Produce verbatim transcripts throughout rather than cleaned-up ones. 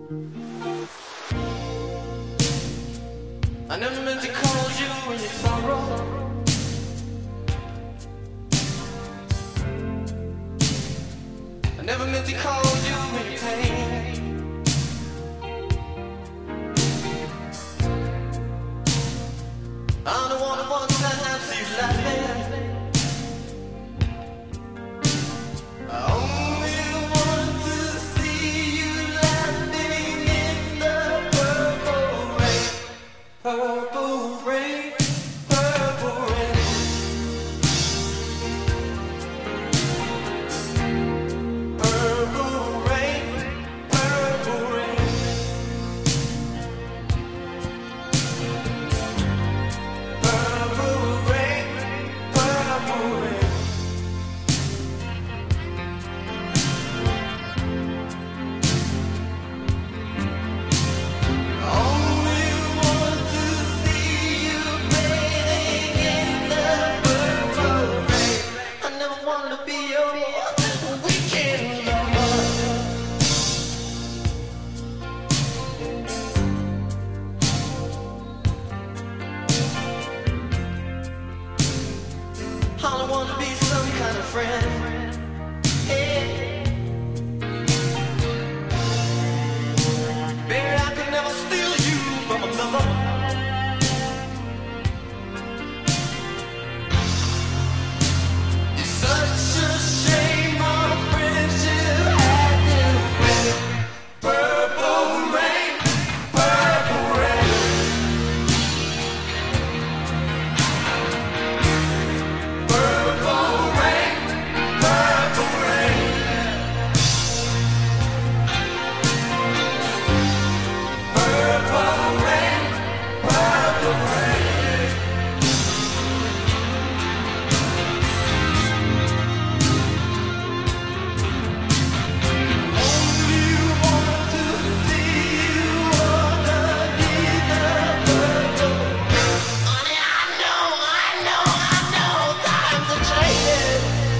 I never meant to cause you any sorrow. I never meant to cause you any pain. I don't wanna one time see you laughing. I only want to see you laughing in the purple rain. Purple rain, purple rain. Purple rain, purple rain. Purple rain, purple rain. Only want to see you bathing in the purple rain. I never wanted to be your weekend lover. All I want to be some kind of friend. Hey. Baby, I could never steal you from another. It's such a shame our friendship had to end. Purple rain, purple rain. Purple rain, purple rain. Purple rain, purple rain. Only want to see you underneath the purple rain. Honey, I know, I know, I know times are changing.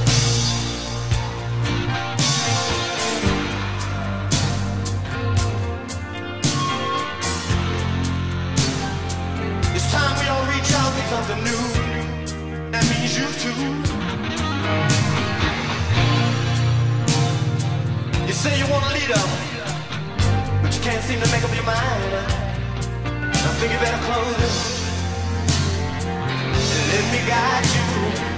It's time we all reach out for something new. That means you too. You say you want a leader, but you can't seem to make up your mind. I think you better close it and let me guide you.